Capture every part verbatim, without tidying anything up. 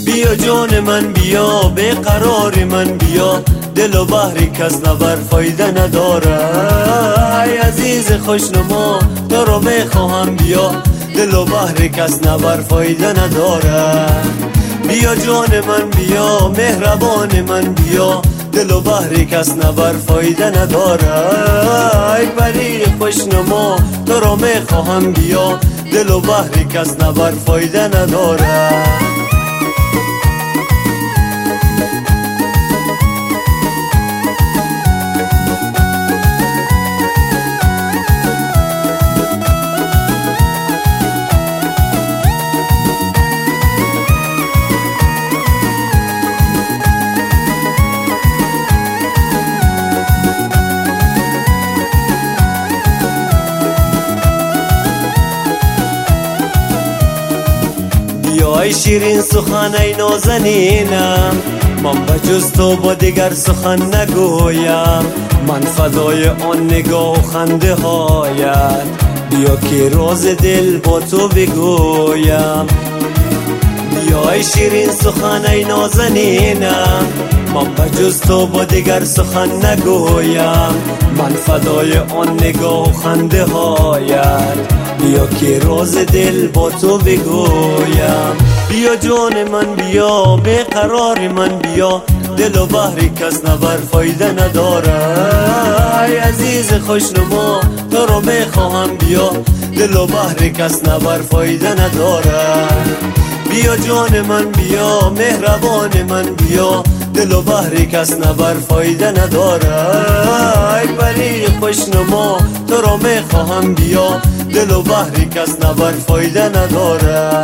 بیا جان من بیا، به قرار من بیا، دل و بحری کس نبر فایده نداره. ای عزیز خوشنما تو رو میخواهم بیا، دل و بحری کس نبر فایده نداره. بیا جان من بیا، مهربان من بیا، دل و بحری کس نبر فایده نداره. ای پری خوشنما تو رو میخواهم بیا، دل و بحری کس نبر فایده نداره. ای شیرین سخن ای نازنینم، من به جز تو با دیگر سخن نگویم. من فدای آن نگاه و خنده هایت، بیا که راز دل با تو بگویم. بیا ای شیرین سخن ای نازنینم، من به جز تو با دیگر سخن نگویم. من فدای آن نگاه و خنده هایت، بیا که راز دل با تو بگویم. بیا جان من بیا، به قرار من بیا، دل و بحری کس نبر فایده نداره. ای عزیز خوشنما تو رو میخواهم بیا، دل و بحری کس نبر فایده نداره. بیا جان من بیا، مهربان من بیا، دل و بحری کس نبر فایده نداره. ای پری خوشنما تو رو میخواهم بیا، دل و بحری کس نبر فایده نداره.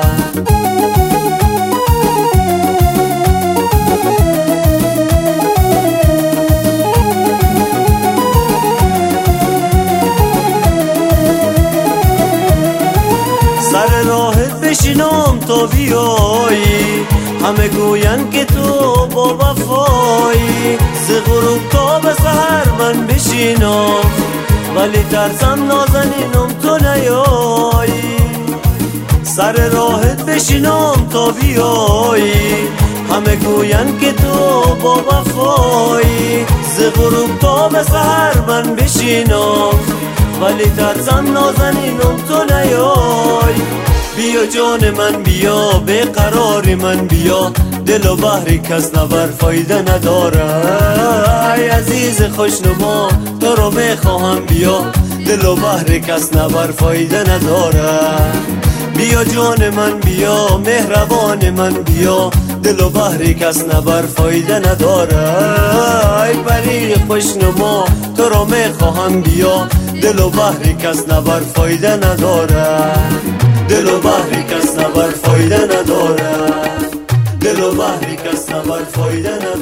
سر راهت بشینم تا بیایی، همه گوین که تو با وفایی. ز غروب تا به سحر من بشینم، ولی ترسم نازنینم تو نیایی. سر راهت بشینم تا بیایی، همه گوین که تو با وفایی. ز غروب تا به سحر من بشینم، ولی ترسم نازنینم تو نیایی. بیا جان من بیا، به قرار من بیا، دل و بحری کس نبر فایده نداره. ای عزیز خوشنما تو رو میخواهم بیا، دل و بحری کس نبر فایده نداره. بیا جان من بیا، مهربان من بیا، دل و بحری کس نبر فایده نداره. ای پری خوشنما تو رو میخواهم بیا، دل و بحری کس نبر فایده نداره. دل و بحری کس نبر فایده نداره، دل و بحری کس نبر فایده نداره.